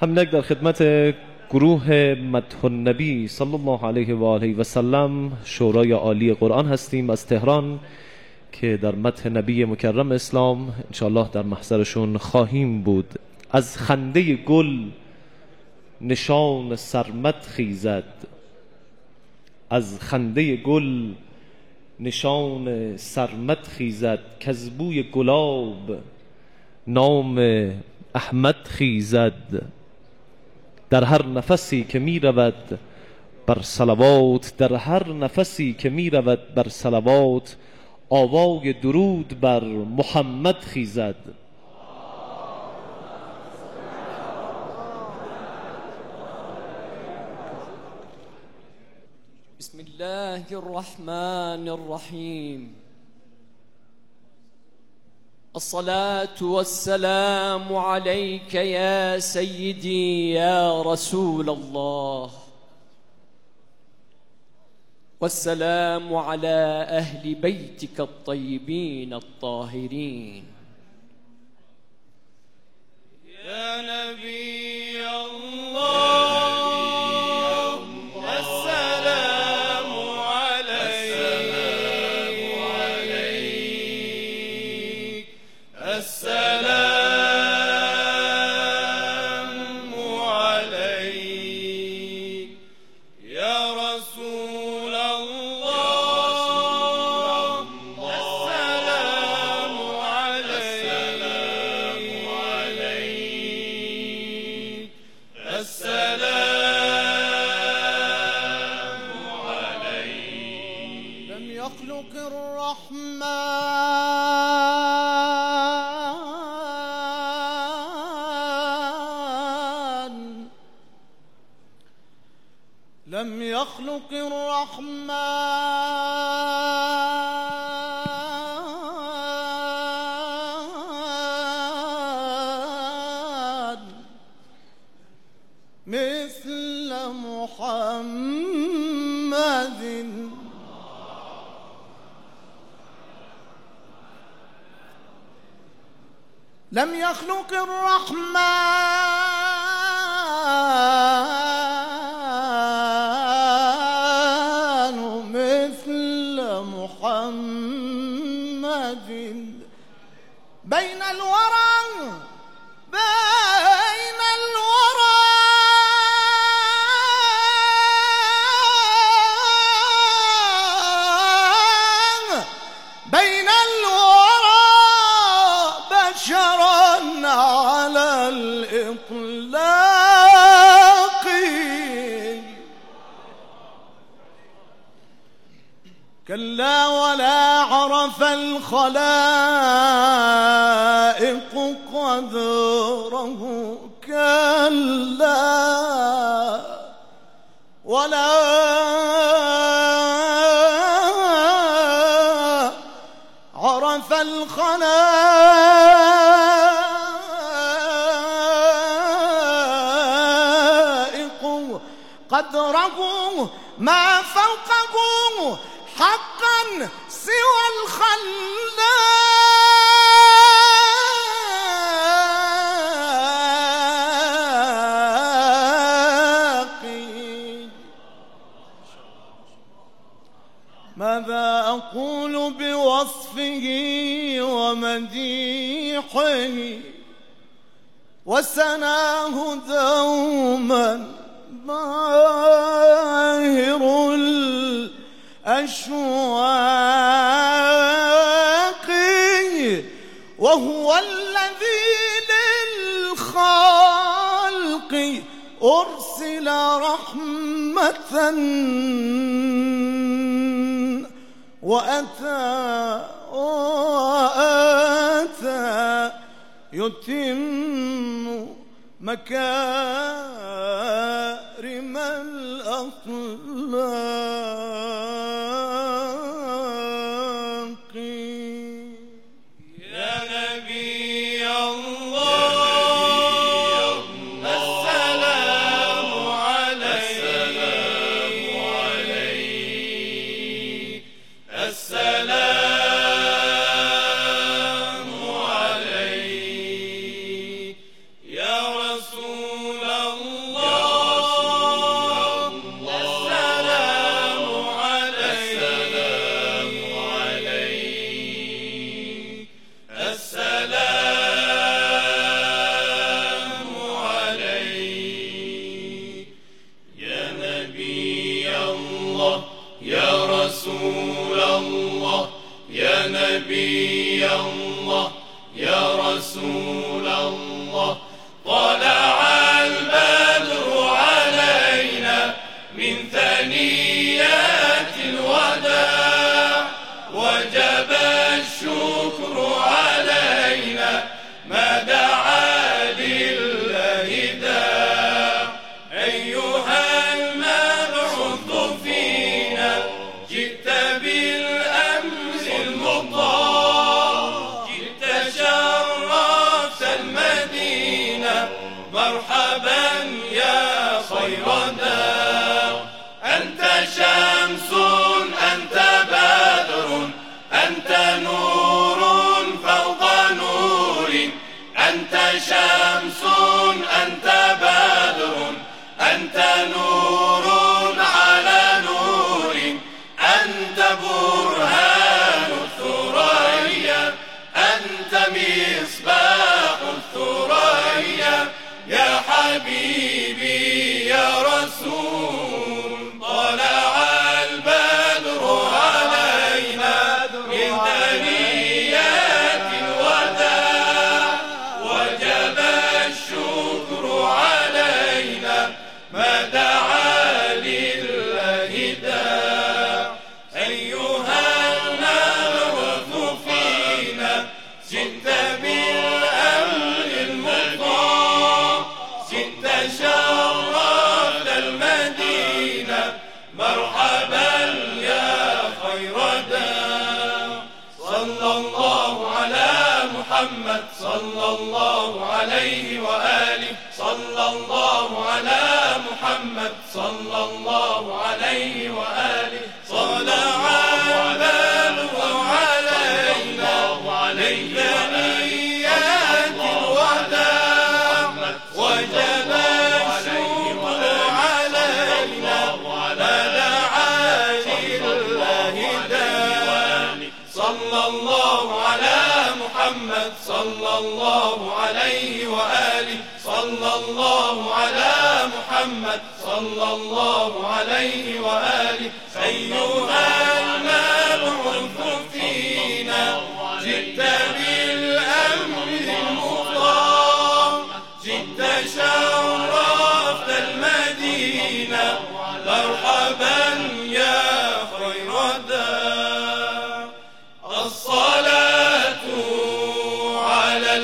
همینک در خدمت گروه مدح النبی صلی الله علیه و آله و سلم شورای عالی قرآن هستیم از تهران که در مدح نبی مکرم اسلام انشاءالله در محضرشون خواهیم بود. از خنده گل نشان سرمد خیزد، از خنده گل نشان سرمد خیزد، کز بوی گلاب نام احمد خیزد. در هر نفسی که می رود بر صلوات، در هر نفسی که می رود بر صلوات، آوای درود بر محمد خیزد. بسم الله الرحمن الرحيم. الصلاة والسلام عليك يا سيدي يا رسول الله، والسلام على أهل بيتك الطيبين الطاهرين. يا نبي الله السلام عليك، السلام عليك يا رسول الله، السلام عليك، السلام عليك. لم يخلق الرحمن، لم يخلق الرحمن مثل محمد. لم يخلق الرحمن مثل محمد بين الورى، بين الورى بين الورى بشرا على الإطلاق. كلا ولا عرف الخلائق قدره، كلا ولا عرف الخلائق قدره، ما فوقه حقا سوى الخلاق. ماذا أقول بوصفه ومديحه وسناه دوما باهر الأشواق، وهو الذي للخلق أرسل رحمة وأتى يتم مكارم الأخلاق. يا نبي الله السلام عليك، السلام عليك يا رسول مرحبا يا خير دار. أنت شمس أنت بدر أنت نور فوق نور. أنت شمس أنت بدر أنت نور على نور. أنت برهان الثريا أنت مصباح الثريا. يا حبيبي يا رسول طلع البدر علينا من ثنيات الوداع. وجب الشكر علينا ما دعا لله داع. أيها المبعوث فينا جئت بالأمر المطاع. جئت شرفت المدينة مرحبا يا خير داع. صلى الله على محمد صلى الله عليه وآله. صلى الله على محمد صلى الله عليه وآله. طلع البدر علينا من ثنيات الوداع. وجب الشكر علينا ما دعا لله داع. صلى الله على محمد صلى الله عليه وآله. صلى الله على محمد صلى الله عليه وآله. أيها المبعوث فينا جئت بالأمر المطاع. جئت شرفت المدينة مرحبا يا خير داع. الصلاة على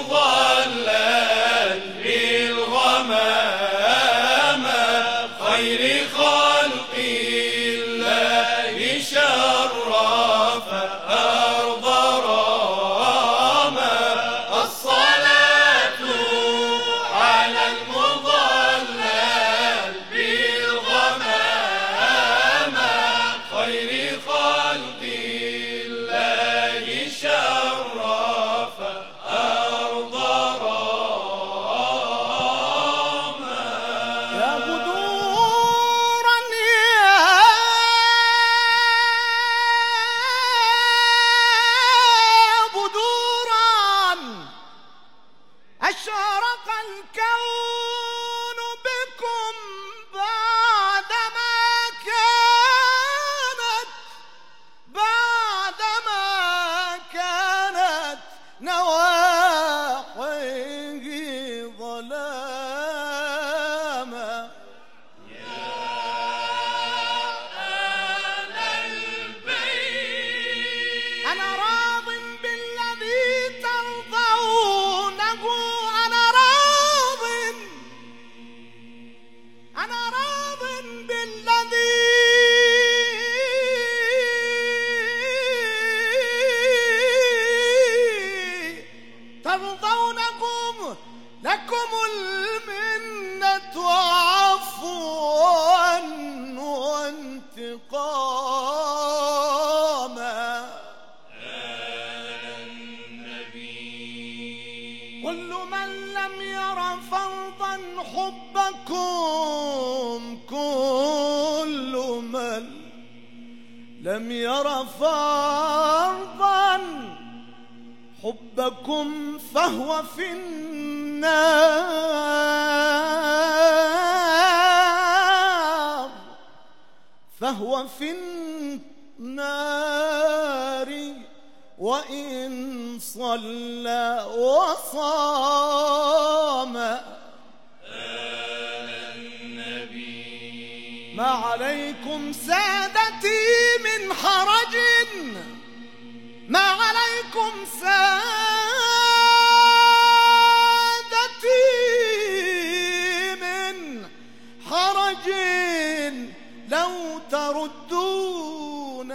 المضلل بالغمامة خير خلق الله شرف أرض راما. الصلاة على المضلل بالغمامة خير خلق الله شرف أرض راما. يا بدورا يا بدورا أشرق الكون بكم بعدما كانت نواحيه ظلاما. أنا راض بالذي ترضونه. أنا راض بالذي ترضونكم. لكم المنة عفوا وانتقاما. كل من لم ير فرضا حبكم. كل من لم ير فرضا حبكم فهو في النار. فهو في النار وإن صلى وصام. ما عليكم سادتي من حرج. ما عليكم سادتي من حرج. لو تردون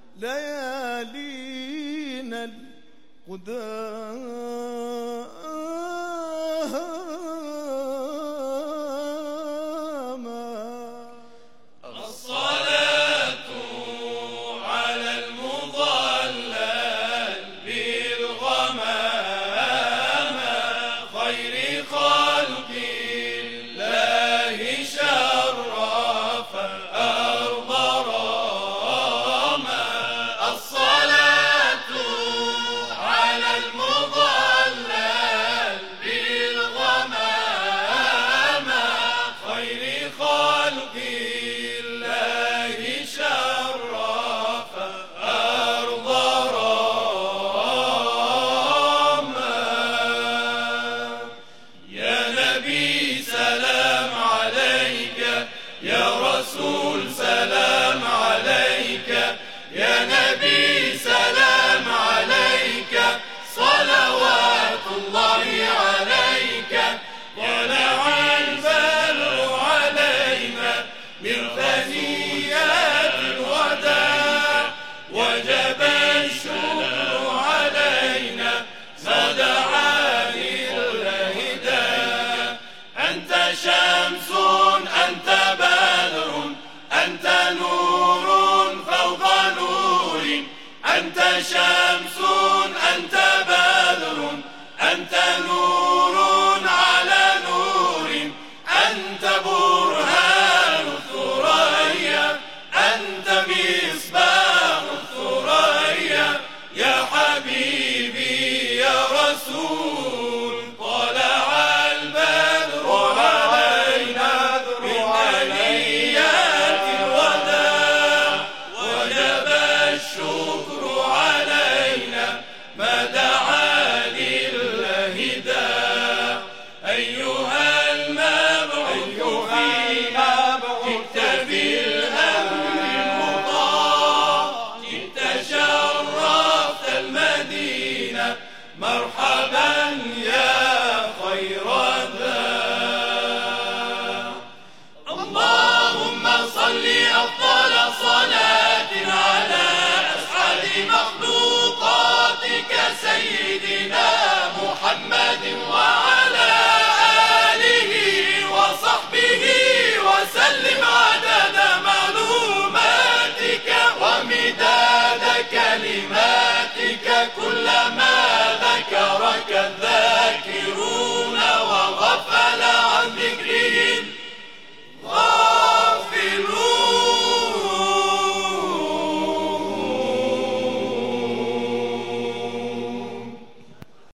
ليالينا القدام شمس